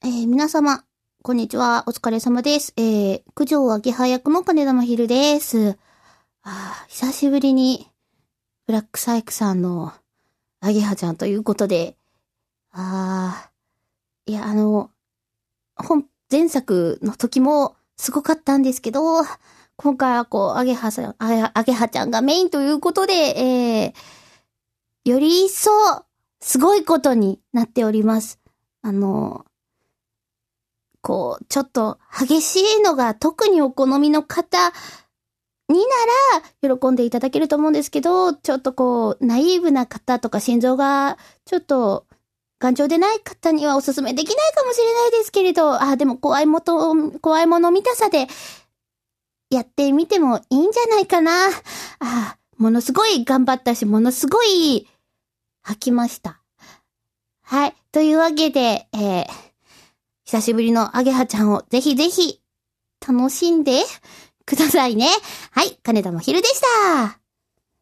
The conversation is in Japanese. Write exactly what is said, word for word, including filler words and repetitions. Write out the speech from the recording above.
えー、皆様、こんにちは。お疲れ様です。えー、九条アゲハ役の金田真昼です。あー、久しぶりに、ブラックサイクさんのアゲハちゃんということで、あー、いや、あの、本、前作の時もすごかったんですけど、今回はこう、アゲハさん、あアゲハちゃんがメインということで、えー、より一層、すごいことになっております。あの、こう、ちょっと激しいのが特にお好みの方になら喜んでいただけると思うんですけど、ちょっとこう、ナイーブな方とか心臓がちょっと頑丈でない方にはおすすめできないかもしれないですけれど、あ、でも怖いもと、怖いもの見たさでやってみてもいいんじゃないかな。あ、ものすごい頑張ったし、ものすごい吐きました。はい。というわけで、えー、久しぶりのアゲハちゃんをぜひぜひ楽しんでくださいね。はい、金田真昼でした。